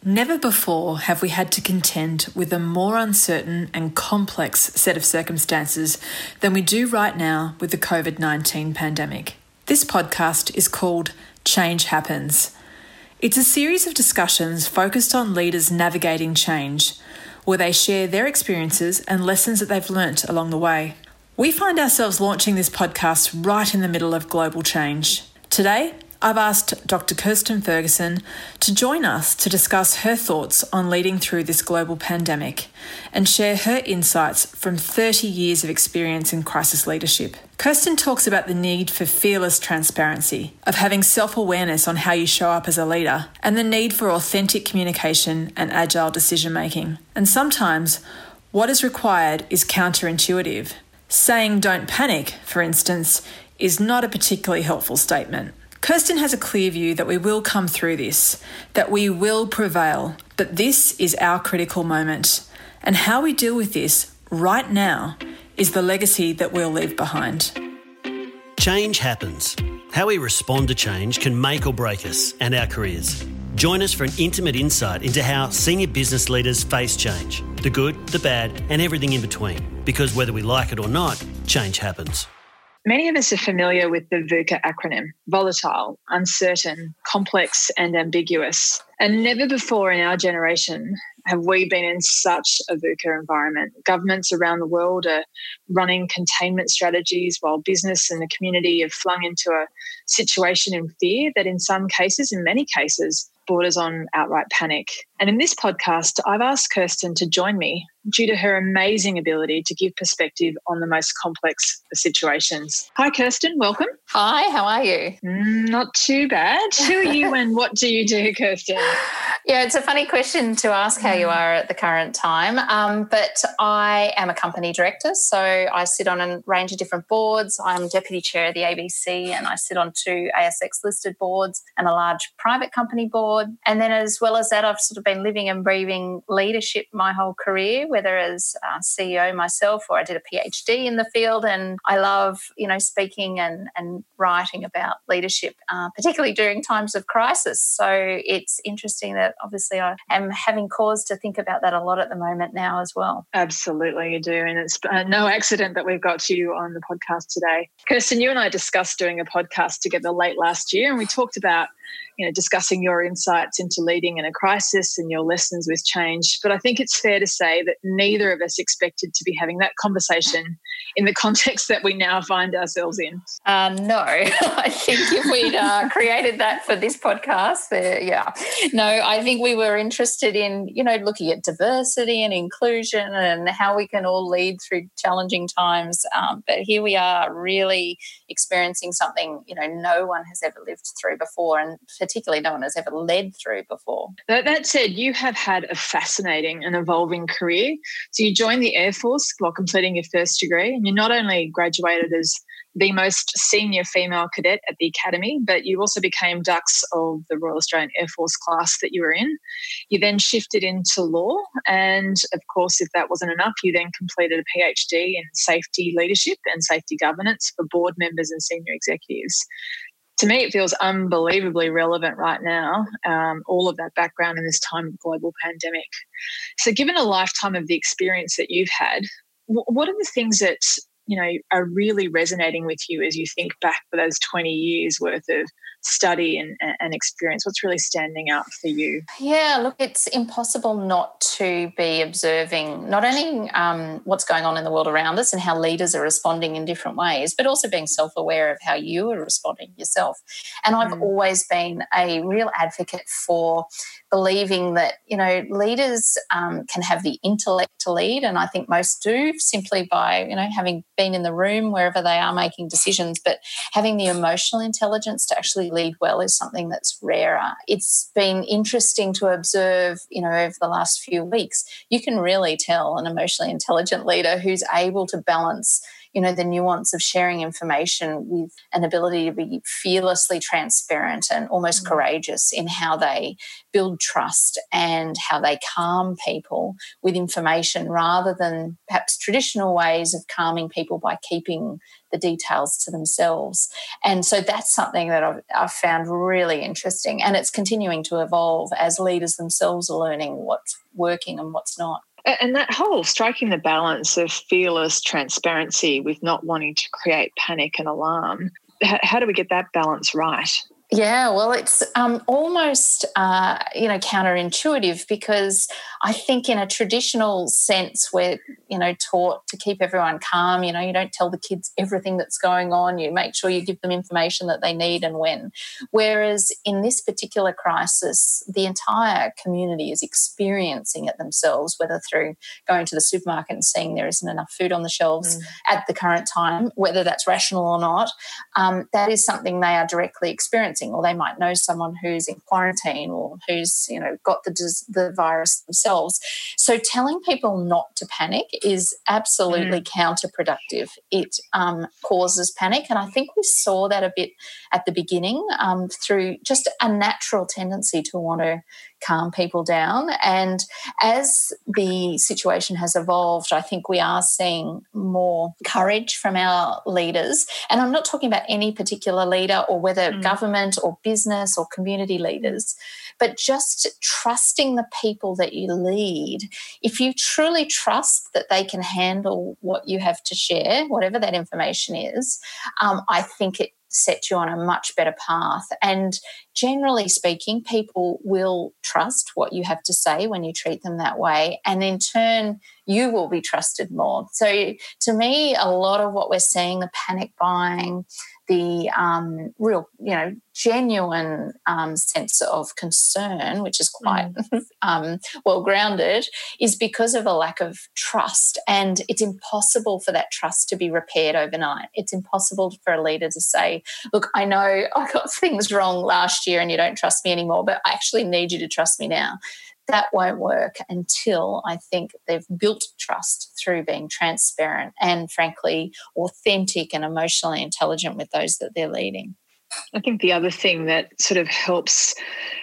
Never before have we had to contend with a more uncertain and complex set of circumstances than we do right now with the COVID-19 pandemic. This podcast is called Change Happens. It's a series of discussions focused on leaders navigating change, where they share their experiences and lessons that they've learnt along the way. We find ourselves launching this podcast right in the middle of global change. Today, I've asked Dr. Kirsten Ferguson to join us to discuss her thoughts on leading through this global pandemic and share her insights from 30 years of experience in crisis leadership. Kirsten talks about the need for fearless transparency, of having self-awareness on how you show up as a leader, and the need for authentic communication and agile decision-making. And sometimes, what is required is counterintuitive. Saying don't panic, for instance, is not a particularly helpful statement. Kirsten has a clear view that we will come through this, that we will prevail, but this is our critical moment. And how we deal with this right now is the legacy that we'll leave behind. Change happens. How we respond to change can make or break us and our careers. Join us for an intimate insight into how senior business leaders face change, the good, the bad, and everything in between. Because whether we like it or not, change happens. Many of us are familiar with the VUCA acronym: volatile, uncertain, complex and ambiguous. And never before in our generation have we been in such a VUCA environment. Governments around the world are running containment strategies while business and the community have flung into a situation in fear that in some cases, in many cases, borders on outright panic. And in this podcast, I've asked Kirsten to join me due to her amazing ability to give perspective on the most complex situations. Hi, Kirsten. Welcome. Hi, how are you? Not too bad. Who are you and what do you do, Kirsten? Yeah, it's a funny question to ask how you are at the current time, but I am a company director, so I sit on a range of different boards. I'm deputy chair of the ABC and I sit on 2 ASX-listed boards and a large private company board. And then as well as that, I've sort of been living and breathing leadership my whole career, whether as CEO myself or I did a PhD in the field. And I love, speaking and writing about leadership, particularly during times of crisis. So it's interesting that obviously I am having cause to think about that a lot at the moment now as well. Absolutely, you do. And it's no accident that we've got you on the podcast today. Kirsten, you and I discussed doing a podcast together late last year, and we talked about discussing your insights into leading in a crisis and your lessons with change. But I think it's fair to say that neither of us expected to be having that conversation in the context that we now find ourselves in. No, I think if we'd created that for this podcast, No, I think we were interested in, looking at diversity and inclusion and how we can all lead through challenging times. But here we are really experiencing something, no one has ever lived through before, and particularly no one has ever led through before. That said, you have had a fascinating and evolving career. So you joined the Air Force while completing your first degree, and you not only graduated as the most senior female cadet at the academy, but you also became dux of the Royal Australian Air Force class that you were in. You then shifted into law, and of course, if that wasn't enough, you then completed a PhD in safety leadership and safety governance for board members and senior executives. To me, it feels unbelievably relevant right now, all of that background in this time of global pandemic. So given a lifetime of the experience that you've had, what are the things that are really resonating with you as you think back for those 20 years worth of study and experience? What's really standing out for you? Yeah, look, it's impossible not to be observing not only what's going on in the world around us and how leaders are responding in different ways, but also being self-aware of how you are responding yourself. And I've always been a real advocate for believing that, leaders can have the intellect to lead, and I think most do simply by, having been in the room wherever they are making decisions, but having the emotional intelligence to actually lead well is something that's rarer. It's been interesting to observe, over the last few weeks, you can really tell an emotionally intelligent leader who's able to balance, the nuance of sharing information with an ability to be fearlessly transparent and almost courageous in how they build trust and how they calm people with information rather than perhaps traditional ways of calming people by keeping the details to themselves. And so that's something that I've found really interesting, and it's continuing to evolve as leaders themselves are learning what's working and what's not. And that whole striking the balance of fearless transparency with not wanting to create panic and alarm, how do we get that balance right? Yeah, well, it's almost, counterintuitive, because I think in a traditional sense we're, taught to keep everyone calm. You don't tell the kids everything that's going on. You make sure you give them information that they need and when. Whereas in this particular crisis, the entire community is experiencing it themselves, whether through going to the supermarket and seeing there isn't enough food on the shelves at the current time, whether that's rational or not. That is something they are directly experiencing. Or they might know someone who's in quarantine or who's, got the virus themselves. So telling people not to panic is absolutely counterproductive. It causes panic. And I think we saw that a bit at the beginning through just a natural tendency to want to calm people down. And as the situation has evolved, I think we are seeing more courage from our leaders. And I'm not talking about any particular leader or whether government or business or community leaders, but just trusting the people that you lead. If you truly trust that they can handle what you have to share, whatever that information is, I think it set you on a much better path. And generally speaking, people will trust what you have to say when you treat them that way. And in turn, you will be trusted more. So to me, a lot of what we're seeing, the panic buying, the real, genuine sense of concern, which is quite well-grounded, is because of a lack of trust. And it's impossible for that trust to be repaired overnight. It's impossible for a leader to say, look, I know I got things wrong last year and you don't trust me anymore, but I actually need you to trust me now. That won't work until I think they've built trust through being transparent and, frankly, authentic and emotionally intelligent with those that they're leading. I think the other thing that sort of helps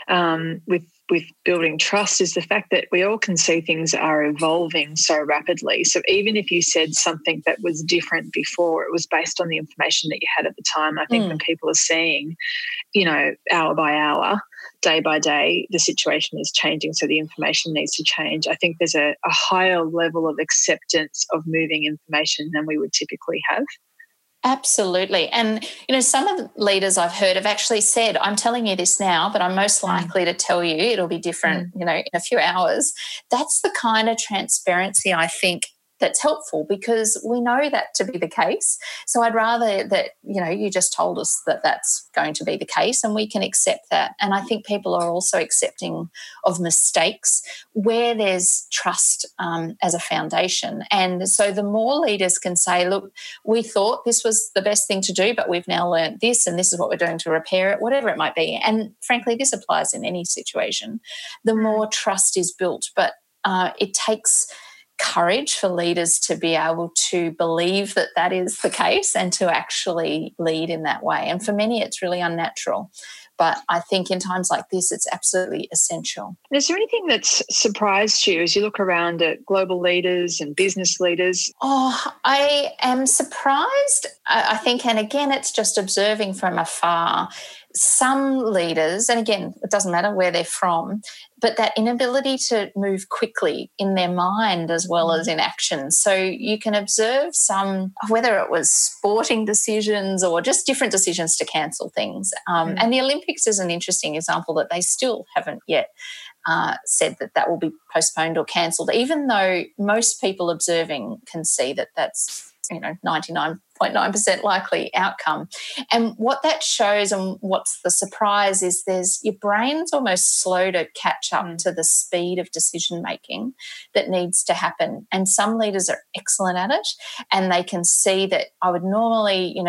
with building trust is the fact that we all can see things are evolving so rapidly. So even if you said something that was different before, it was based on the information that you had at the time. I think when people are seeing, hour by hour, day by day, the situation is changing, so the information needs to change. I think there's a higher level of acceptance of moving information than we would typically have. Absolutely. And, some of the leaders I've heard have actually said, I'm telling you this now, but I'm most likely to tell you it'll be different, in a few hours. That's the kind of transparency I think that's helpful, because we know that to be the case. So I'd rather that, you just told us that that's going to be the case and we can accept that. And I think people are also accepting of mistakes where there's trust as a foundation. And so the more leaders can say, look, we thought this was the best thing to do, but we've now learned this and this is what we're doing to repair it, whatever it might be. And frankly, this applies in any situation. The more trust is built, but it takes courage for leaders to be able to believe that that is the case and to actually lead in that way. And for many, it's really unnatural. But I think in times like this, it's absolutely essential. Is there anything that's surprised you as you look around at global leaders and business leaders? Oh, I am surprised, I think, and again, it's just observing from afar. Some leaders, and again, it doesn't matter where they're from, but that inability to move quickly in their mind as well as in action. So you can observe some, whether it was sporting decisions or just different decisions to cancel things. And the Olympics is an interesting example that they still haven't yet said that will be postponed or cancelled, even though most people observing can see that that's 99.9% likely outcome. And what that shows and what's the surprise is your brain's almost slow to catch up to the speed of decision making that needs to happen. And some leaders are excellent at it, and they can see that I would normally,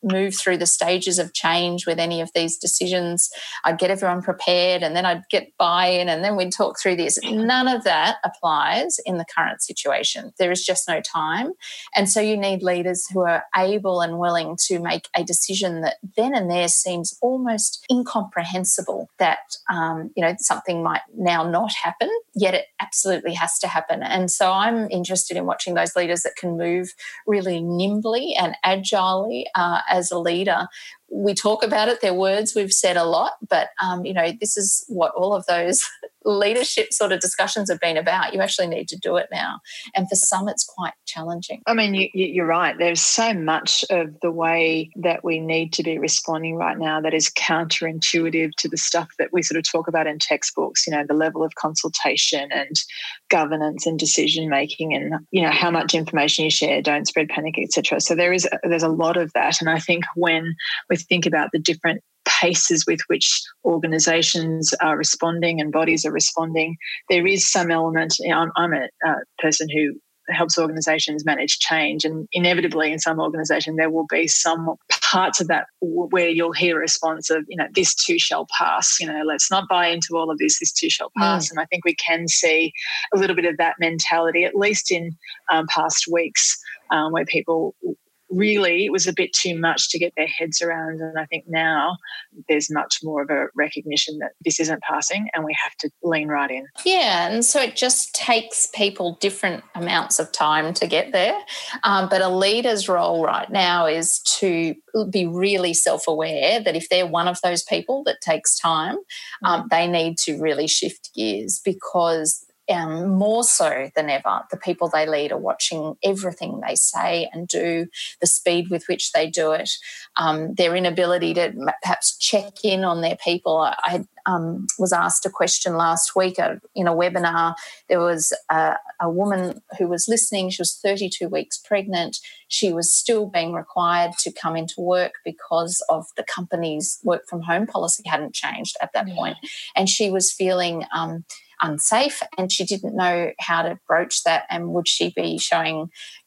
move through the stages of change with any of these decisions. I'd get everyone prepared and then I'd get buy-in and then we'd talk through this. None of that applies in the current situation. There is just no time. And so you need leaders who are able and willing to make a decision that then and there seems almost incomprehensible that, something might now not happen, yet it absolutely has to happen. And so I'm interested in watching those leaders that can move really nimbly and agilely as a leader. We talk about it, they're words we've said a lot, but, this is what all of those leadership sort of discussions have been about. You actually need to do it now. And for some, it's quite challenging. I mean, you're right. There's so much of the way that we need to be responding right now that is counterintuitive to the stuff that we sort of talk about in textbooks, the level of consultation and governance and decision-making and, how much information you share, don't spread panic, etc. So there's a lot of that. And I think when we think about the different paces with which organisations are responding and bodies are responding, there is some element. I'm a person who helps organisations manage change, and inevitably in some organisation there will be some parts of that where you'll hear a response of, this too shall pass, let's not buy into all of this too shall pass. And I think we can see a little bit of that mentality, at least in past weeks, where people really, it was a bit too much to get their heads around. And I think now there's much more of a recognition that this isn't passing and we have to lean right in. Yeah, and so it just takes people different amounts of time to get there. But a leader's role right now is to be really self-aware that if they're one of those people that takes time, they need to really shift gears, because more so than ever, the people they lead are watching everything they say and do, the speed with which they do it, their inability to perhaps check in on their people. I was asked a question last week in a webinar. There was a woman who was listening. She was 32 weeks pregnant. She was still being required to come into work because of the company's work from home policy hadn't changed at that point. And she was feeling unsafe, and she didn't know how to broach that, and would she be showing,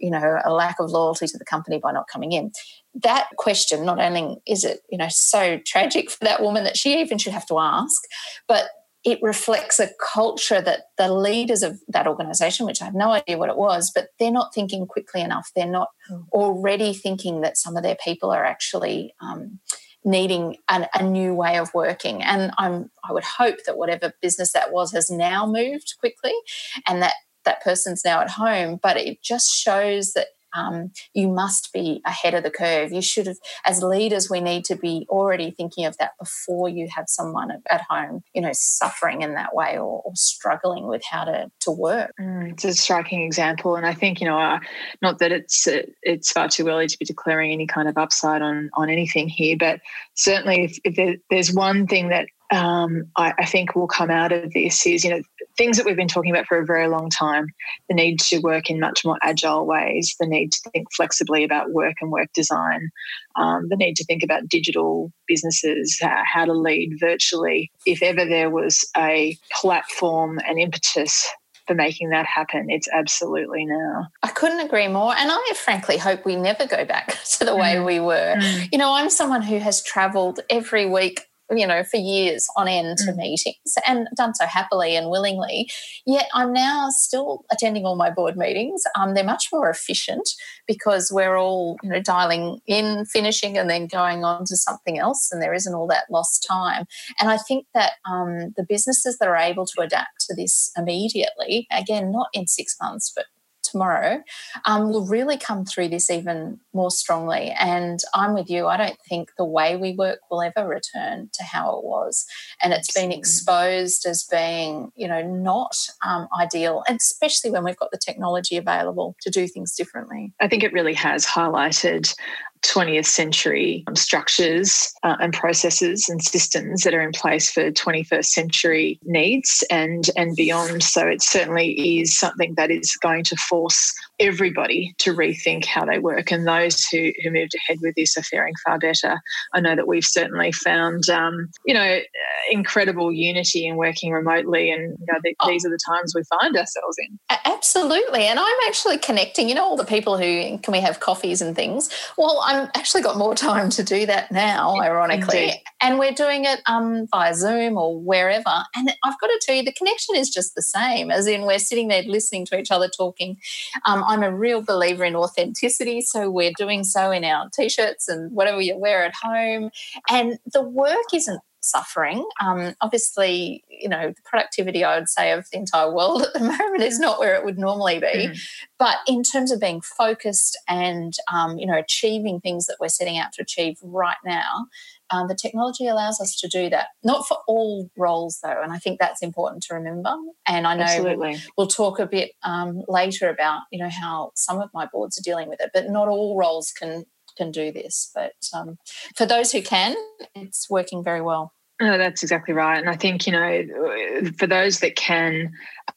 a lack of loyalty to the company by not coming in? That question, not only is it, so tragic for that woman that she even should have to ask, but it reflects a culture that the leaders of that organisation, which I have no idea what it was, but they're not thinking quickly enough. They're not already thinking that some of their people are actually needing a new way of working. And I would hope that whatever business that was has now moved quickly and that person's now at home. But it just shows that you must be ahead of the curve. You should have, as leaders, we need to be already thinking of that before you have someone at home, suffering in that way or struggling with how to work. It's a striking example. And I think, not that it's far too early to be declaring any kind of upside on anything here, but certainly if there's one thing that I think will come out of this is, things that we've been talking about for a very long time, the need to work in much more agile ways, the need to think flexibly about work and work design, the need to think about digital businesses, how to lead virtually. If ever there was a platform and impetus for making that happen, it's absolutely now. I couldn't agree more. And I frankly hope we never go back to the way we were. I'm someone who has travelled every week for years on end to meetings, and done so happily and willingly. Yet I'm now still attending all my board meetings. They're much more efficient because we're all, dialing in, finishing, and then going on to something else, and there isn't all that lost time. And I think that the businesses that are able to adapt to this immediately, again, not in 6 months, but tomorrow, will really come through this even more strongly. And I'm with you. I don't think the way we work will ever return to how it was. And it's been exposed as being, not ideal, and especially when we've got the technology available to do things differently. I think it really has highlighted 20th century structures and processes and systems that are in place for 21st century needs and beyond. So it certainly is something that is going to force everybody to rethink how they work, and those who moved ahead with this are faring far better. I know that we've certainly found, incredible unity in working remotely, and these are the times we find ourselves in. Absolutely, and I'm actually connecting, all the people who can we have coffees and things. Well, I'm actually got more time to do that now, ironically. Indeed. And we're doing it via Zoom or wherever. And I've got to tell you, the connection is just the same, as in we're sitting there listening to each other talking. I'm a real believer in authenticity, so we're doing so in our T-shirts and whatever you wear at home. And the work isn't suffering. Obviously, the productivity, I would say, of the entire world at the moment is not where it would normally be. Mm. But in terms of being focused and, achieving things that we're setting out to achieve right now, the technology allows us to do that. Not for all roles, though, and I think that's important to remember. And I know Absolutely. we'll talk a bit later about, how some of my boards are dealing with it, but not all roles can do this. But for those who can, it's working very well. Oh, that's exactly right. And I think, for those that can,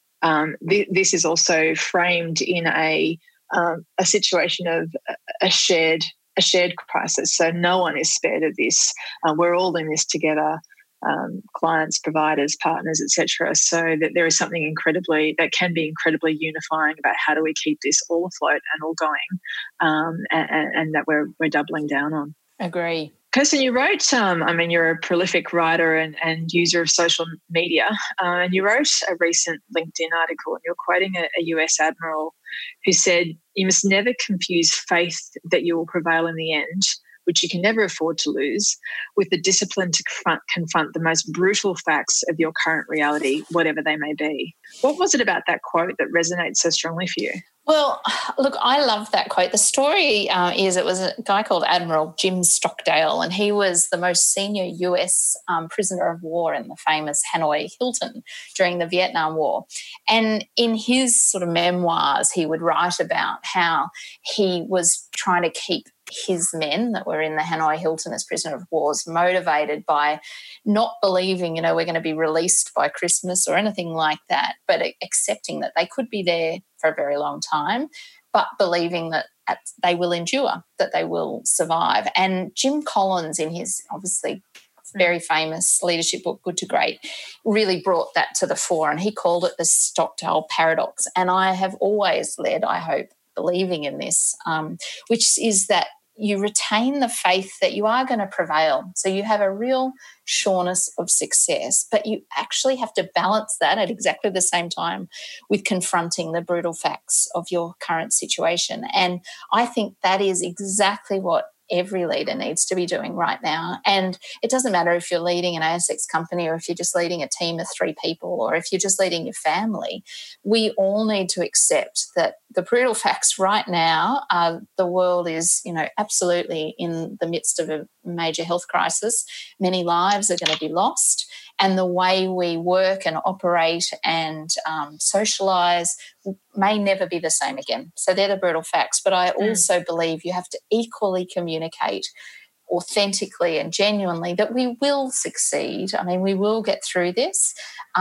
this is also framed in a situation of a shared crisis. So no one is spared of this. We're all in this together, clients, providers, partners, etc. So that there is something that can be incredibly unifying about how do we keep this all afloat and all going, and that we're doubling down on. Agree. Kirsten, you wrote, you're a prolific writer and user of social media, and you wrote a recent LinkedIn article, and you're quoting a US admiral who said, "You must never confuse faith that you will prevail in the end, which you can never afford to lose, with the discipline to confront the most brutal facts of your current reality, whatever they may be." What was it about that quote that resonates so strongly for you? Well, look, I love that quote. The story is it was a guy called Admiral Jim Stockdale, and he was the most senior US prisoner of war in the famous Hanoi Hilton during the Vietnam War. And in his sort of memoirs, he would write about how he was trying to keep his men that were in the Hanoi Hilton as prisoner of wars motivated by not believing, we're going to be released by Christmas or anything like that, but accepting that they could be there for a very long time, but believing that they will endure, that they will survive. And Jim Collins, in his obviously very famous leadership book, Good to Great, really brought that to the fore, and he called it the Stockdale paradox. And I have always led, I hope, believing in this, which is that you retain the faith that you are going to prevail. So you have a real sureness of success, but you actually have to balance that at exactly the same time with confronting the brutal facts of your current situation. And I think that is exactly what every leader needs to be doing right now. And it doesn't matter if you're leading an ASX company or if you're just leading a team of 3 people or if you're just leading your family. We all need to accept that the brutal facts right now are the world is, absolutely in the midst of a major health crisis. Many lives are going to be lost, and the way we work and operate and socialise may never be the same again. So they're the brutal facts. But I also believe you have to equally communicate authentically and genuinely that we will succeed. I mean, we will get through this.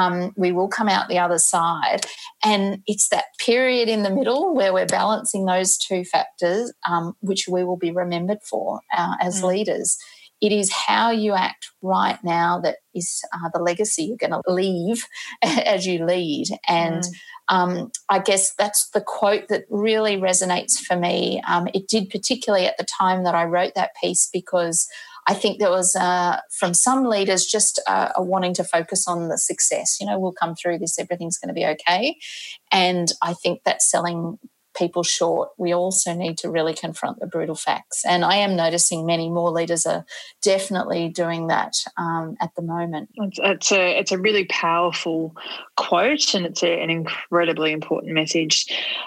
We will come out the other side. And it's that period in the middle where we're balancing those two factors, which we will be remembered for as leaders. It is how you act right now that is the legacy you're going to leave as you lead. And I guess that's the quote that really resonates for me. It did particularly at the time that I wrote that piece, because I think there was, from some leaders, just a wanting to focus on the success. We'll come through this, everything's going to be okay. And I think that's selling people short. We also need to really confront the brutal facts. And I am noticing many more leaders are definitely doing that at the moment. It's a really powerful quote, and it's an incredibly important message.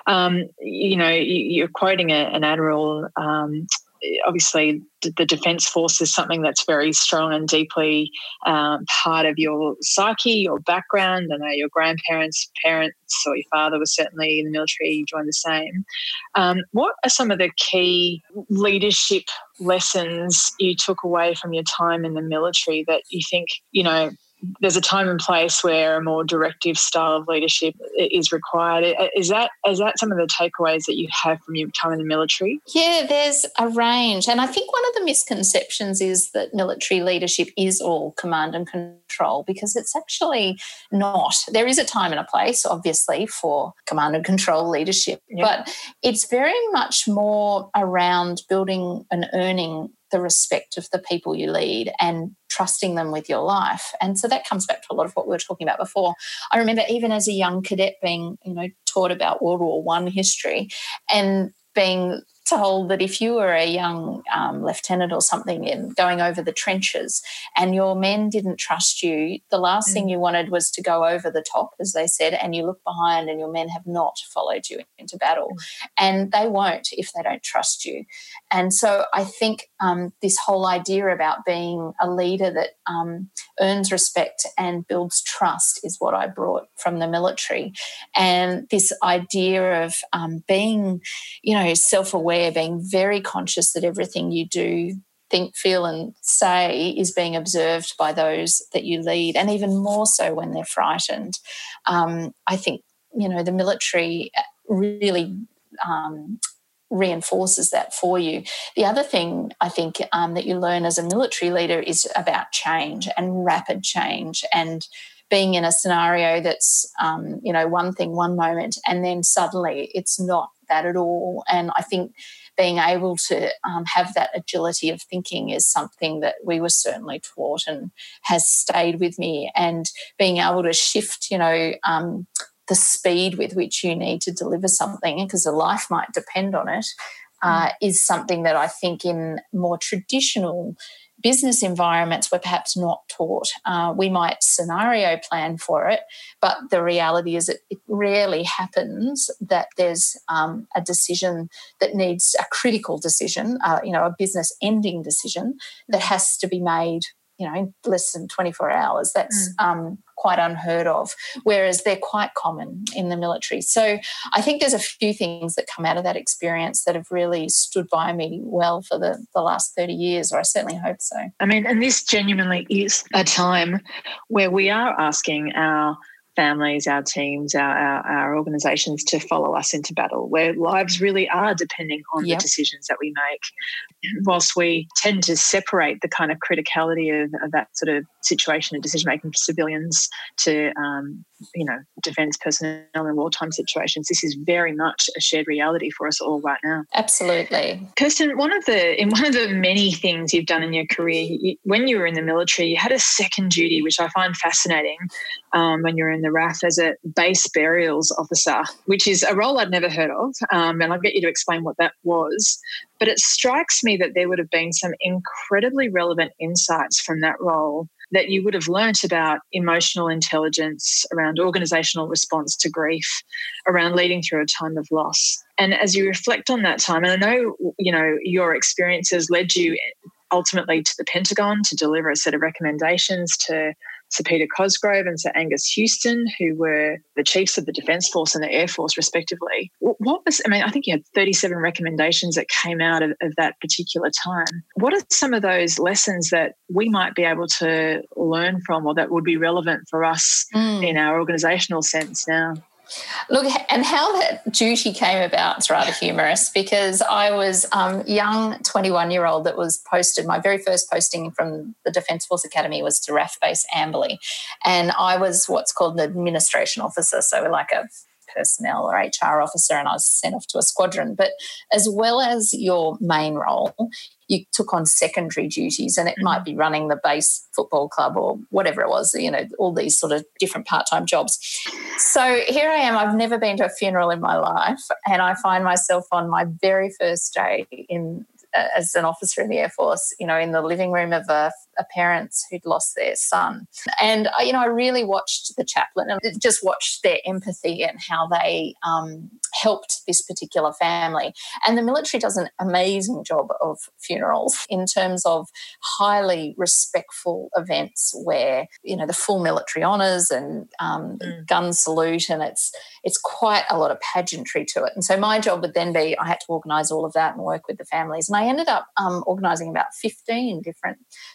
You're quoting an admiral. Obviously, the Defence Force is something that's very strong and deeply part of your psyche, your background. I know your grandparents, parents, or your father was certainly in the military. You joined the same. What are some of the key leadership lessons you took away from your time in the military that you think, there's a time and place where a more directive style of leadership is required. Is that some of the takeaways that you have from your time in the military? Yeah, there's a range. And I think one of the misconceptions is that military leadership is all command and control, because it's actually not. There is a time and a place, obviously, for command and control leadership, but it's very much more around building and earning the respect of the people you lead and trusting them with your life. And so that comes back to a lot of what we were talking about before. I remember even as a young cadet being, taught about World War I history and being told that if you were a young lieutenant or something in going over the trenches and your men didn't trust you, the last thing you wanted was to go over the top, as they said, and you look behind and your men have not followed you into battle. And they won't if they don't trust you. And so I think this whole idea about being a leader that earns respect and builds trust is what I brought from the military. And this idea of being, self-aware, being very conscious that everything you do, think, feel and say is being observed by those that you lead, and even more so when they're frightened. I think, the military really reinforces that for you. The other thing I think that you learn as a military leader is about change and rapid change, and being in a scenario that's, one thing, one moment, and then suddenly it's not that at all. And I think being able to have that agility of thinking is something that we were certainly taught and has stayed with me. And being able to shift, the speed with which you need to deliver something, because a life might depend on it, is something that I think in more traditional business environments we're perhaps not taught. We might scenario plan for it, but the reality is it rarely happens that there's a decision that needs a critical decision, a business-ending decision that has to be made, in less than 24 hours. That's quite unheard of, whereas they're quite common in the military. So I think there's a few things that come out of that experience that have really stood by me well for the last 30 years, or I certainly hope so. I mean, and this genuinely is a time where we are asking our families, our teams, our organisations to follow us into battle, where lives really are depending on the decisions that we make. Whilst we tend to separate the kind of criticality of that sort of situation and decision-making for civilians to, defence personnel in wartime situations, this is very much a shared reality for us all right now. Absolutely. Kirsten, one of the many things you've done in your career, when you were in the military, you had a second duty, which I find fascinating, when you were in the RAF as a base burials officer, which is a role I'd never heard of, and I'll get you to explain what that was. But it strikes me that there would have been some incredibly relevant insights from that role that you would have learnt about emotional intelligence, around organisational response to grief, around leading through a time of loss. And as you reflect on that time, and I know, your experiences led you ultimately to the Pentagon to deliver a set of recommendations to Sir Peter Cosgrove and Sir Angus Houston, who were the chiefs of the Defence Force and the Air Force, respectively. I think you had 37 recommendations that came out of that particular time. What are some of those lessons that we might be able to learn from, or that would be relevant for us in our organisational sense now? Look, and how that duty came about is rather humorous, because I was a young 21-year-old that was posted. My very first posting from the Defence Force Academy was to RAF Base Amberley, and I was what's called an administration officer, so like a personnel or HR officer, and I was sent off to a squadron. But as well as your main role, you took on secondary duties, and it might be running the base football club or whatever it was, all these sort of different part-time jobs. So here I am. I've never been to a funeral in my life, and I find myself on my very first day as an officer in the Air Force, in the living room of a parents who'd lost their son. And, I really watched the chaplain and just watched their empathy and how they helped this particular family. And the military does an amazing job of funerals in terms of highly respectful events where, the full military honours and gun salute, and it's quite a lot of pageantry to it. And so my job would then be I had to organise all of that and work with the families. And I ended up organising about 15 different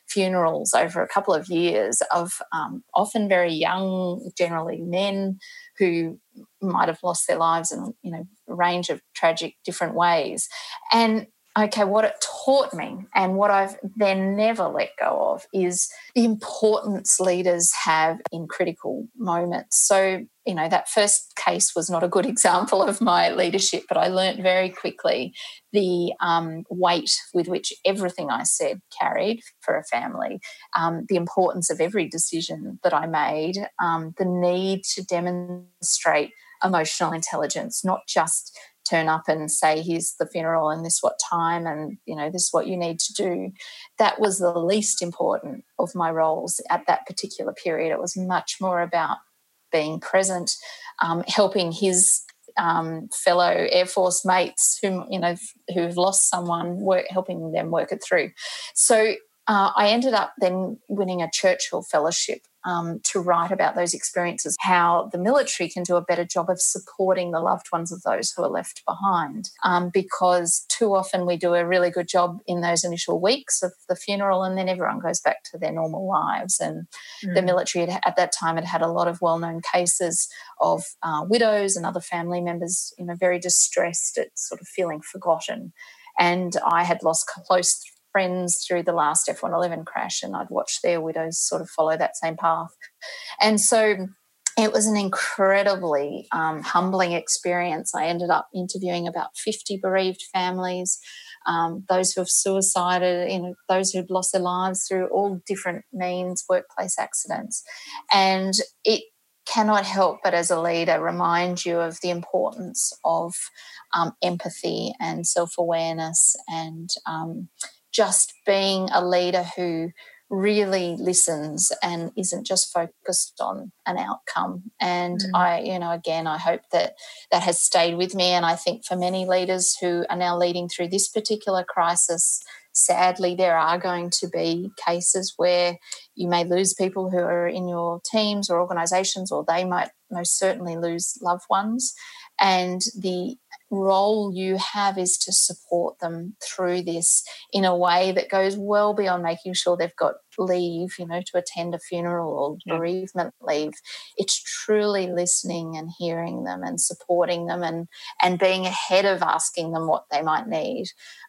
funerals over a couple of years of often very young, generally men, who might have lost their lives in, a range of tragic different ways. And okay, what it taught me and what I've then never let go of is the importance leaders have in critical moments. So, that first case was not a good example of my leadership, but I learned very quickly the weight with which everything I said carried for a family, the importance of every decision that I made, the need to demonstrate emotional intelligence, not just turn up and say, here's the funeral and this what time and, this is what you need to do. That was the least important of my roles at that particular period. It was much more about being present, helping his fellow Air Force mates who've lost someone, helping them work it through. So I ended up then winning a Churchill Fellowship to write about those experiences, how the military can do a better job of supporting the loved ones of those who are left behind, because too often we do a really good job in those initial weeks of the funeral and then everyone goes back to their normal lives. And the military at that time had a lot of well-known cases of widows and other family members, very distressed at sort of feeling forgotten. And I had lost close friends through the last F-111 crash, and I'd watched their widows sort of follow that same path. And so it was an incredibly humbling experience. I ended up interviewing about 50 bereaved families, those who have suicided, those who've lost their lives through all different means, workplace accidents. And it cannot help but, as a leader, remind you of the importance of empathy and self-awareness and just being a leader who really listens and isn't just focused on an outcome. And I hope that has stayed with me. And I think for many leaders who are now leading through this particular crisis, sadly, there are going to be cases where you may lose people who are in your teams or organisations, or they might most certainly lose loved ones. And the role you have is to support them through this in a way that goes well beyond making sure they've got leave, to attend a funeral or bereavement leave. It's truly listening and hearing them and supporting them and being ahead of asking them what they might need.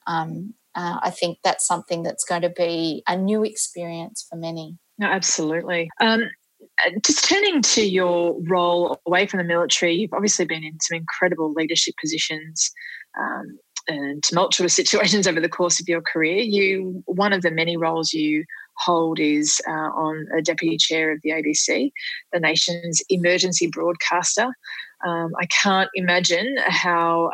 I think that's something that's going to be a new experience for many. No, absolutely. Just turning to your role away from the military, you've obviously been in some incredible leadership positions and tumultuous situations over the course of your career. One of the many roles you hold is on a deputy chair of the ABC, the nation's emergency broadcaster. I can't imagine how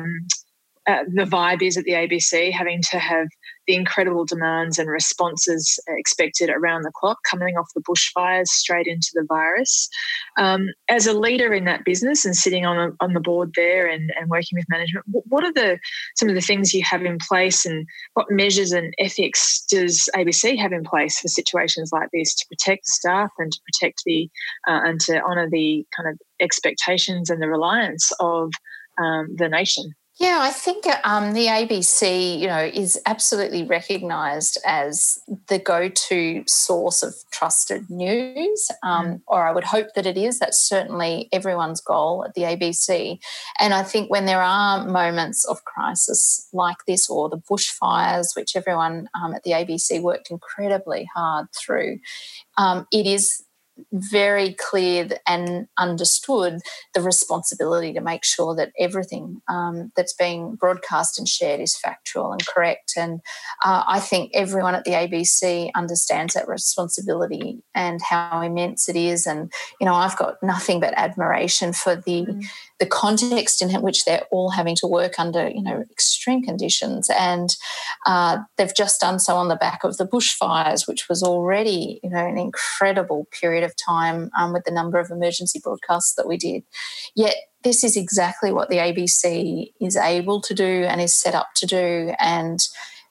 the vibe is at the ABC, having to have the incredible demands and responses expected around the clock, coming off the bushfires straight into the virus. As a leader in that business and sitting on the board there and working with management, what are some of the things you have in place, and what measures and ethics does ABC have in place for situations like this to protect the staff and to protect and to honour the kind of expectations and the reliance of the nation? Yeah, I think the ABC, is absolutely recognised as the go-to source of trusted news, or I would hope that it is. That's certainly everyone's goal at the ABC. And I think when there are moments of crisis like this, or the bushfires, which everyone at the ABC worked incredibly hard through, it is very clear and understood the responsibility to make sure that everything that's being broadcast and shared is factual and correct. And I think everyone at the ABC understands that responsibility and how immense it is. And, I've got nothing but admiration for the context in which they're all having to work under, extreme conditions. And they've just done so on the back of the bushfires, which was already, an incredible period of time with the number of emergency broadcasts that we did. Yet this is exactly what the ABC is able to do and is set up to do. And,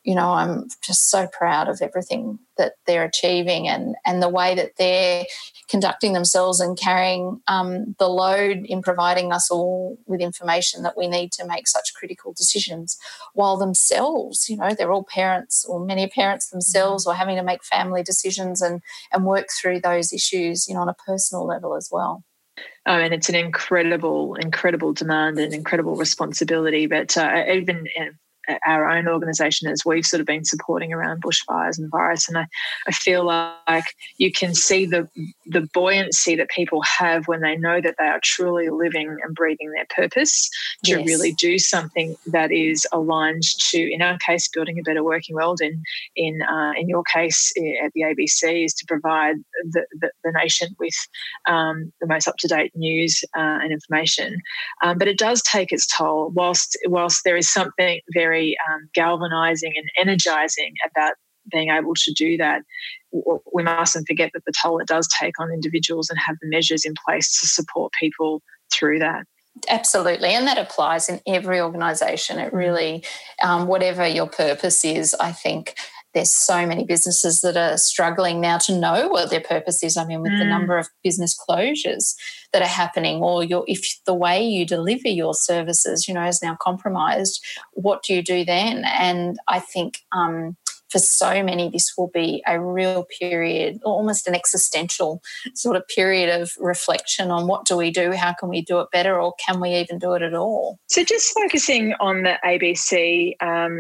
I'm just so proud of everything that they're achieving and the way that they're conducting themselves and carrying the load in providing us all with information that we need to make such critical decisions, while themselves, they're all parents, or many parents themselves, or having to make family decisions and work through those issues, on a personal level as well. And it's an incredible demand and incredible responsibility. But even our own organisation, as we've sort of been supporting around bushfires and virus, and I feel like you can see the buoyancy that people have when they know that they are truly living and breathing their purpose to really do something that is aligned to, in our case, building a better working world. In your case, at the ABC, is to provide the nation with the most up-to-date news and information. But it does take its toll. Whilst there is something very galvanising and energising about being able to do that, we mustn't forget that the toll it does take on individuals, and have the measures in place to support people through that. Absolutely, and that applies in every organisation. It really, whatever your purpose is, I think there's so many businesses that are struggling now to know what their purpose is. I mean, with the number of business closures that are happening, or if the way you deliver your services, is now compromised, what do you do then? And I think for so many, this will be a real period, almost an existential sort of period of reflection on what do we do, how can we do it better, or can we even do it at all? So just focusing on the ABC,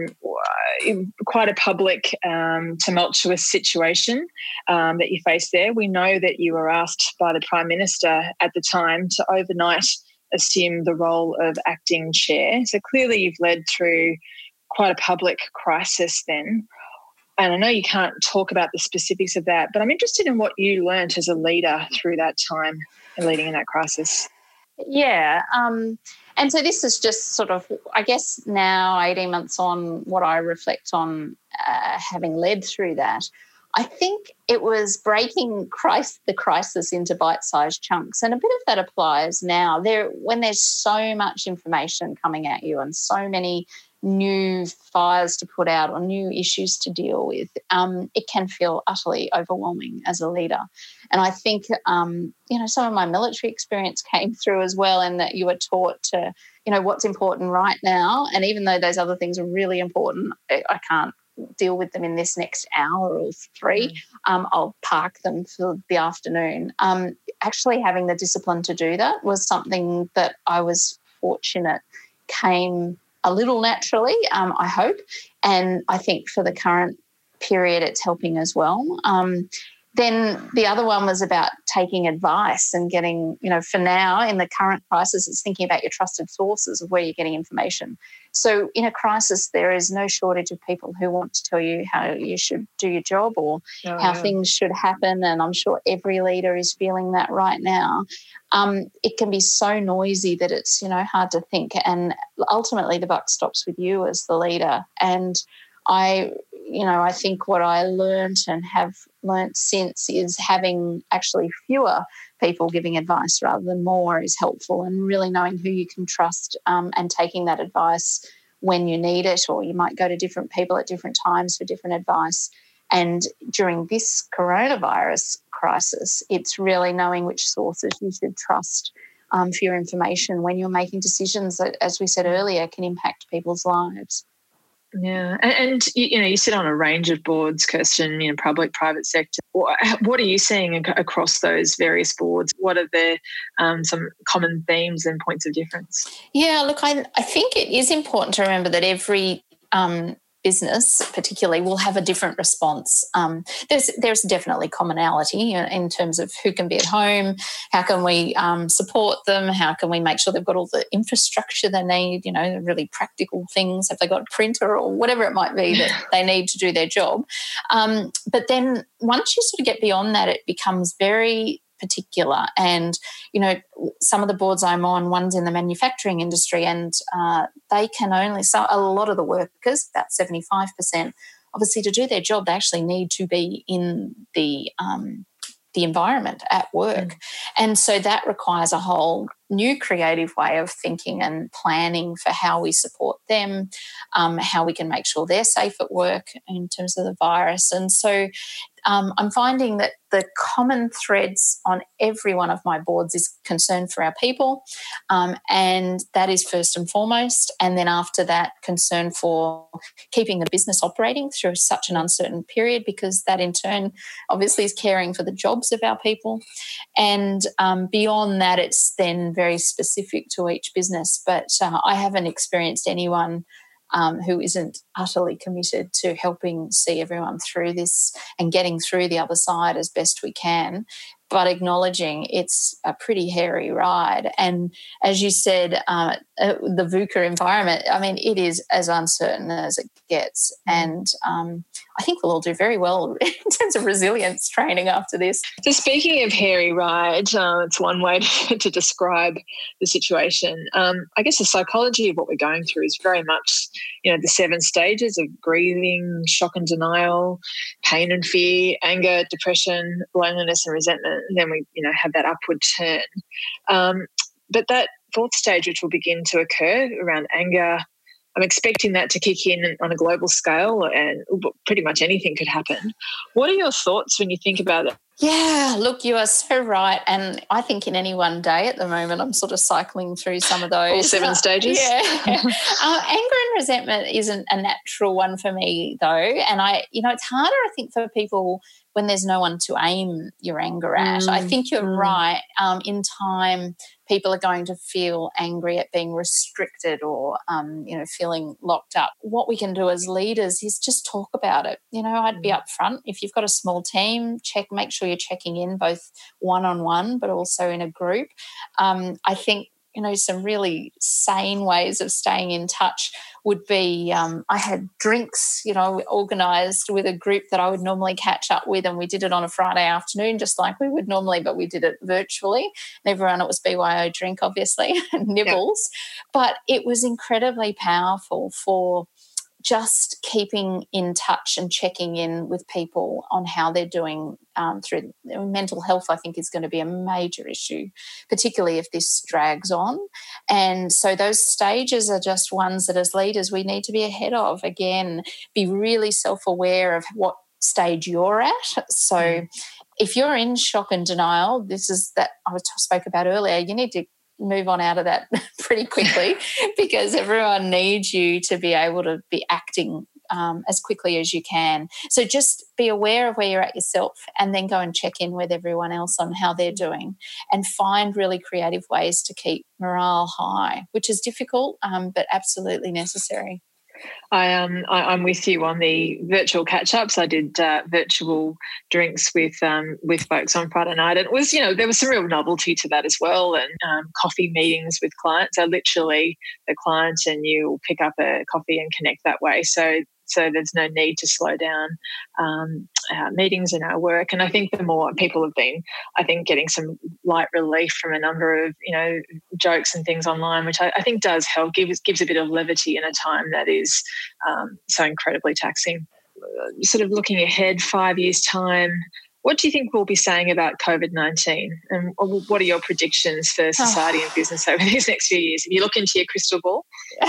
quite a public, tumultuous situation that you faced there. We know that you were asked by the Prime Minister at the time to overnight assume the role of acting chair. So clearly you've led through quite a public crisis then. And I know you can't talk about the specifics of that, but I'm interested in what you learnt as a leader through that time and leading in that crisis. Yeah. And so this is just sort of, I guess now 18 months on, what I reflect on having led through that. I think it was breaking the crisis into bite-sized chunks, and a bit of that applies now. When there's so much information coming at you and so many new fires to put out or new issues to deal with, it can feel utterly overwhelming as a leader. And I think, some of my military experience came through as well, and that you were taught to, what's important right now. And even though those other things are really important, I can't deal with them in this next hour or three. I'll park them for the afternoon. Actually having the discipline to do that was something that I was fortunate came a little naturally, I hope. And I think for the current period, it's helping as well. Then the other one was about taking advice and getting, for now in the current crisis, it's thinking about your trusted sources of where you're getting information. So in a crisis, there is no shortage of people who want to tell you how you should do your job or how things should happen. And I'm sure every leader is feeling that right now. It can be so noisy that it's, hard to think. And ultimately the buck stops with you as the leader. And I think what I learnt and have learnt since is having actually fewer people giving advice rather than more is helpful, and really knowing who you can trust and taking that advice when you need it, or you might go to different people at different times for different advice. And during this coronavirus crisis, it's really knowing which sources you should trust for your information when you're making decisions that, as we said earlier, can impact people's lives. Yeah, and you sit on a range of boards, Kirsten, public, private sector. What are you seeing across those various boards? What are the some common themes and points of difference? Yeah, look, I think it is important to remember that every business particularly will have a different response. There's definitely commonality in terms of who can be at home, how can we support them, how can we make sure they've got all the infrastructure they need, really practical things, have they got a printer or whatever it might be that they need to do their job. But then once you sort of get beyond that, it becomes very particular. And, some of the boards I'm on, one's in the manufacturing industry, and they can only, so a lot of the workers, about 75%, obviously to do their job, they actually need to be in the environment at work. And so that requires a whole new creative way of thinking and planning for how we support them, how we can make sure they're safe at work in terms of the virus. And so I'm finding that the common threads on every one of my boards is concern for our people, and that is first and foremost. And then after that, concern for keeping the business operating through such an uncertain period, because that in turn obviously is caring for the jobs of our people. And beyond that, it's then very specific to each business. But I haven't experienced anyone who isn't utterly committed to helping see everyone through this and getting through the other side as best we can, but acknowledging it's a pretty hairy ride. And as you said, the VUCA environment, I mean, it is as uncertain as it gets. And I think we'll all do very well in terms of resilience training after this. So speaking of hairy ride, it's one way to describe the situation. I guess the psychology of what we're going through is very much, the 7 stages of grieving, shock and denial, pain and fear, anger, depression, loneliness and resentment. And then we, have that upward turn. But that 4th stage, which will begin to occur around anger, I'm expecting that to kick in on a global scale, and pretty much anything could happen. What are your thoughts when you think about it? Yeah, look, you are so right. And I think in any one day at the moment, I'm sort of cycling through some of those. All 7 stages? Yeah. Anger and resentment isn't a natural one for me, though. And it's harder, I think, for people when there's no one to aim your anger at. I think you're right. In time, people are going to feel angry at being restricted or, feeling locked up. What we can do as leaders is just talk about it. I'd be upfront. If you've got a small team, make sure you're checking in both one-on-one but also in a group. I think, some really sane ways of staying in touch would be I had drinks, organised with a group that I would normally catch up with, and we did it on a Friday afternoon just like we would normally, but we did it virtually. And everyone, it was BYO drink, obviously, Nibbles. Yeah. But it was incredibly powerful for just keeping in touch and checking in with people on how they're doing through mental health. I think is going to be a major issue, particularly if this drags on. And so those stages are just ones that as leaders we need to be ahead of. Again, be really self-aware of what stage you're at. So if you're in shock and denial, this is that I spoke about earlier, you need to move on out of that pretty quickly because everyone needs you to be able to be acting as quickly as you can. So just be aware of where you're at yourself and then go and check in with everyone else on how they're doing and find really creative ways to keep morale high, which is difficult but absolutely necessary. I'm with you on the virtual catch-ups. I did virtual drinks with folks on Friday night. And it was, there was some real novelty to that as well, and coffee meetings with clients. So literally the client and you will pick up a coffee and connect that way. So there's no need to slow down our meetings and our work. And I think the more people have been, I think, getting some light relief from a number of, jokes and things online, which I think does help, gives a bit of levity in a time that is so incredibly taxing. Sort of looking ahead 5 years' time, what do you think we'll be saying about COVID-19, and what are your predictions for society and business over these next few years? If you look into your crystal ball.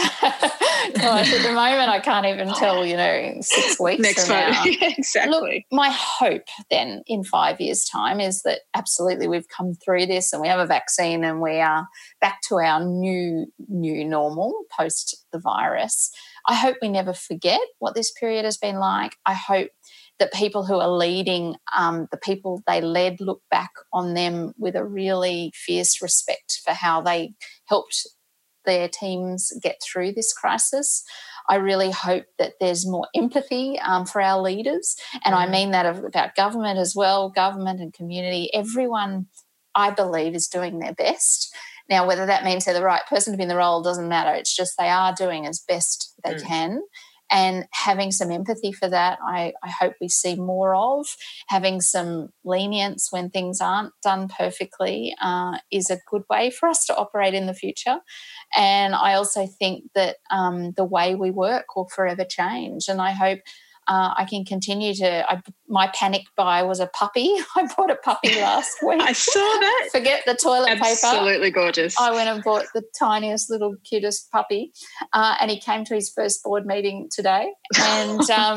Gosh, at the moment I can't even tell, 6 weeks next from now. Exactly. Look, my hope then in 5 years' time is that absolutely we've come through this and we have a vaccine and we are back to our new normal post the virus. I hope we never forget what this period has been like. I hope that people who are leading, the people they led, look back on them with a really fierce respect for how they helped their teams get through this crisis. I really hope that there's more empathy for our leaders, and I mean that about government as well, government and community. Everyone, I believe, is doing their best. Now, whether that means they're the right person to be in the role doesn't matter. It's just they are doing as best they can. And having some empathy for that, I hope we see more of. Having some lenience when things aren't done perfectly is a good way for us to operate in the future. And I also think that the way we work will forever change. And I hope I can continue to. My panic buy was a puppy. I bought a puppy last week. I saw that. Forget the toilet paper. Absolutely gorgeous. I went and bought the tiniest little cutest puppy, and he came to his first board meeting today. And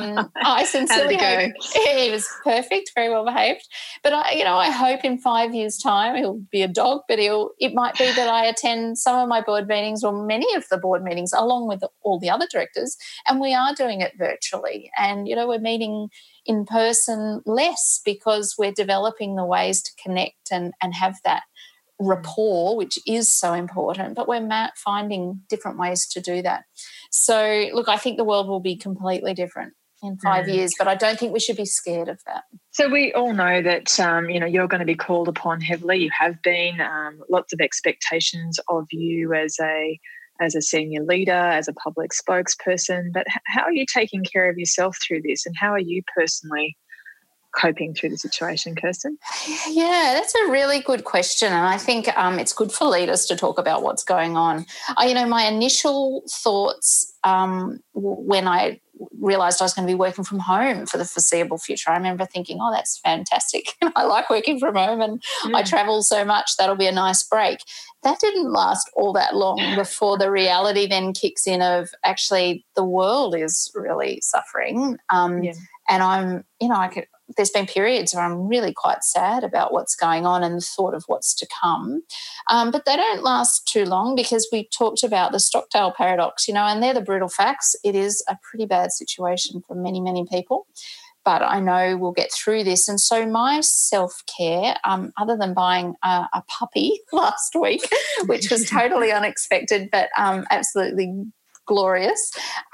I sincerely hope he was perfect, very well behaved. But I hope in 5 years' time he'll be a dog. But it might be that I attend some of my board meetings or many of the board meetings along with all the other directors, and we are doing it virtually. And we're meeting in person less because we're developing the ways to connect and have that rapport, which is so important, but we're finding different ways to do that. So, look, I think the world will be completely different in 5 years, but I don't think we should be scared of that. So we all know that, you're going to be called upon heavily. You have been, lots of expectations of you as a senior leader, as a public spokesperson, but how are you taking care of yourself through this, and how are you personally coping through the situation, Kirsten? Yeah, that's a really good question, and I think it's good for leaders to talk about what's going on. My initial thoughts when I realised I was going to be working from home for the foreseeable future, I remember thinking, oh, that's fantastic. I like working from home and I travel so much, that'll be a nice break. That didn't last all that long before the reality then kicks in of actually the world is really suffering. And I'm, there's been periods where I'm really quite sad about what's going on and the thought of what's to come. But they don't last too long because we talked about the Stockdale paradox, and they're the brutal facts. It is a pretty bad situation for many, many people. But I know we'll get through this. And so my self-care, other than buying a puppy last week, which was totally unexpected but absolutely glorious,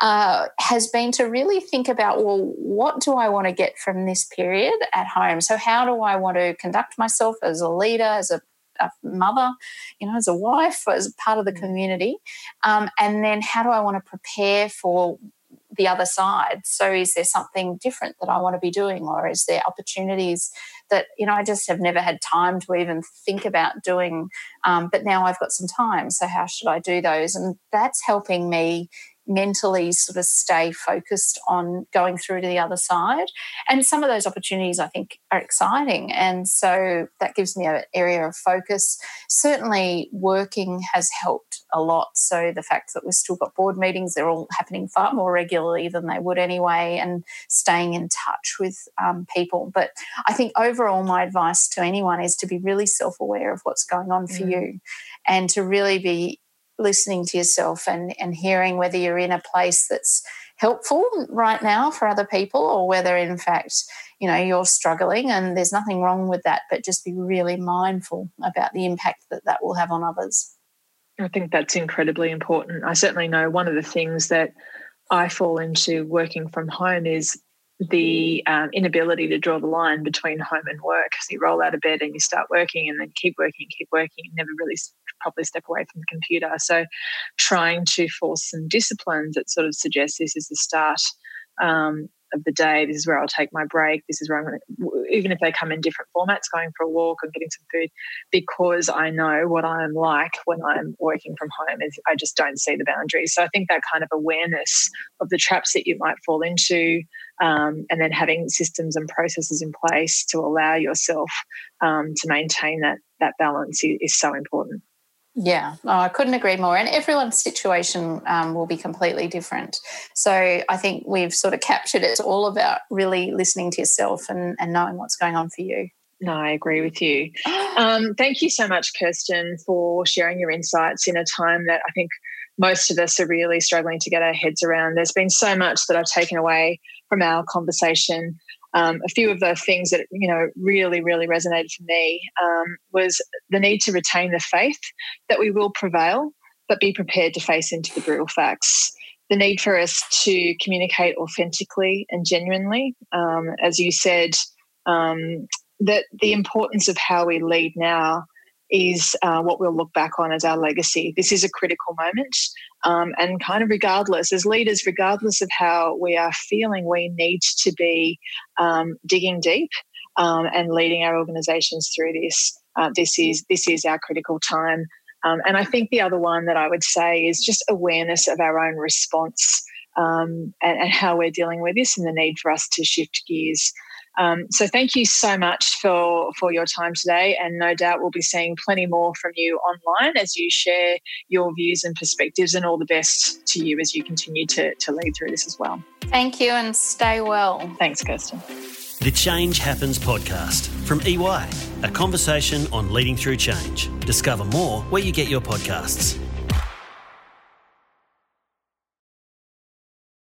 has been to really think about, well, what do I want to get from this period at home? So how do I want to conduct myself as a leader, as a mother, as a wife, as part of the community? And then how do I want to prepare for the other side? So is there something different that I want to be doing, or is there opportunities that, I just have never had time to even think about doing, but now I've got some time, so how should I do those? And that's helping me mentally sort of stay focused on going through to the other side. And some of those opportunities I think are exciting. And so that gives me an area of focus. Certainly working has helped a lot. So the fact that we've still got board meetings, they're all happening far more regularly than they would anyway, and staying in touch with people. But I think overall my advice to anyone is to be really self-aware of what's going on for you, and to really be listening to yourself and hearing whether you're in a place that's helpful right now for other people, or whether in fact, you're struggling, and there's nothing wrong with that, but just be really mindful about the impact that will have on others. I think that's incredibly important. I certainly know one of the things that I fall into working from home is the inability to draw the line between home and work. So you roll out of bed and you start working, and then keep working, and never really properly step away from the computer. So trying to force some disciplines that sort of suggest this is the start of the day, this is where I'll take my break, this is where I'm going to, even if they come in different formats, going for a walk and getting some food, because I know what I'm like when I'm working from home is I just don't see the boundaries. So I think that kind of awareness of the traps that you might fall into, and then having systems and processes in place to allow yourself to maintain that balance is so important. Yeah, I couldn't agree more. And everyone's situation will be completely different. So I think we've sort of captured it's all about really listening to yourself and knowing what's going on for you. No, I agree with you. Thank you so much, Kirsten, for sharing your insights in a time that I think most of us are really struggling to get our heads around. There's been so much that I've taken away from our conversation. A few of the things that, really, really resonated for me was the need to retain the faith that we will prevail, but be prepared to face into the brutal facts. The need for us to communicate authentically and genuinely. As you said, that the importance of how we lead now is what we'll look back on as our legacy. This is a critical moment, and kind of regardless, as leaders, regardless of how we are feeling, we need to be digging deep and leading our organisations through this. This is our critical time. And I think the other one that I would say is just awareness of our own response and how we're dealing with this and the need for us to shift gears. So thank you so much for your time today, and no doubt we'll be seeing plenty more from you online as you share your views and perspectives, and all the best to you as you continue to lead through this as well. Thank you, and stay well. Thanks, Kirsten. The Change Happens podcast from EY, a conversation on leading through change. Discover more where you get your podcasts.